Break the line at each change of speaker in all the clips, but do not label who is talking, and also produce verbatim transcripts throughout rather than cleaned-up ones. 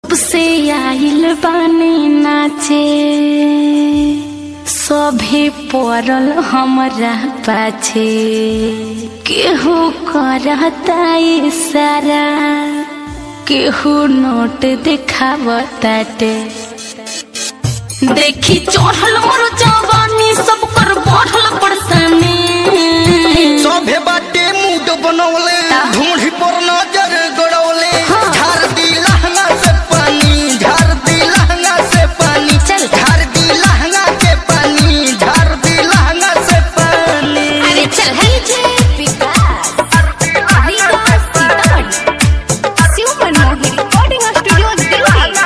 जब से आइल बानी नाचे सभे पड़ल हमरा पाछे केहू करता इशारा केहू नोट देखावताटे देखी चढ़ल मोर जवानी सब कर बढ़ल परेशानी
सभे बाटे मूड बनौले ढूंढी पर नजर गड़ौले झाड़ दी लहंगा से पानी झाड़ दी लहंगा से पानी
चल
झाड़ दी लहंगा के पानी झाड़ दी लहंगा से पानी।
अरे चल है जे विकास विकास सीतामढ़ी शिव मनमोहन रिकॉर्डिंग स्टूडियो दिल्ली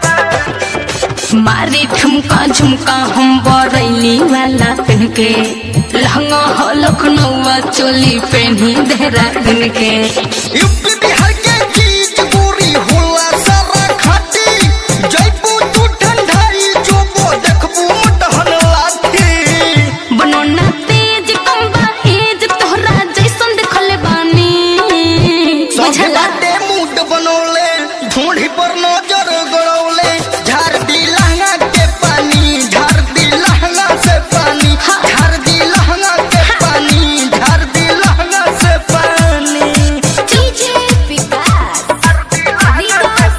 मारी ठुमका झुमका हम बरैली वाला पहन के लहंगा हो लखनऊ चोली पहनी देहरादून के
यूपी बिहार के चीज पूरी होला सारा खाटी जयपू तू ठंडाई जोबो देखबू मटहन लाठी
बनोना तेज कम्बा एज तोहरा जैसन देखले बानी
सभे बाटे मूड बनौले ढूंढी पर नजर गड़ौले झाड़ दी लहंगा के पानी झाड़ दी लहंगा से पानी झाड़ दी लहंगा के पानी झाड़ दी लहंगा से पानी।
डीजे विकास विकास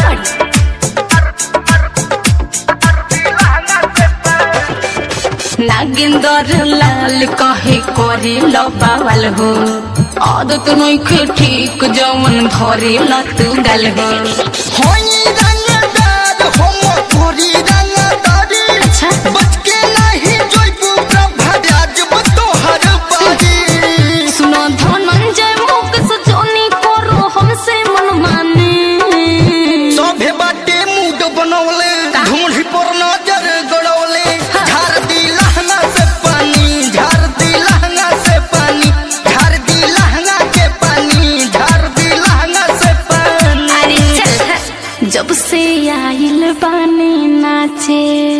सीतामढ़ी नागिंदर लाल कहे करे लो बावल हो आदत नइखे ठीक जवन धरे ल तू गल हो
होई रंगदार हम तोरी रंगदारी
अच्छा
बच के नहीं जोइबू प्रभा राजब तोहर बारी
सुनो धनंजय मुख सजोनी करो हमसे मन माने
सभे बाटे मूड बनौले ढूंढी पर नजर गड़ौले झाड़ दी लहंगा से पानी झाड़ दी लहंगा से पानी झाड़ दी लहंगा के पानी झाड़ दी लहंगा से पानी।
अरे चल जब से आइल बानी नाचे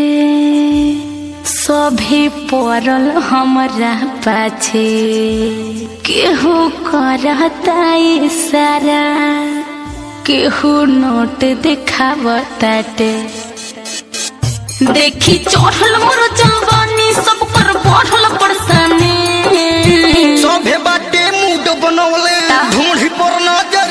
सभे पड़ल हमरा पाछे केहू करता इशारा केहू नोट देखावताटे देखी चढ़ल मोर जवानी सब कर बढ़ल परेशानी
सभे बाटे मूड बनौले ढूंढी पर नजर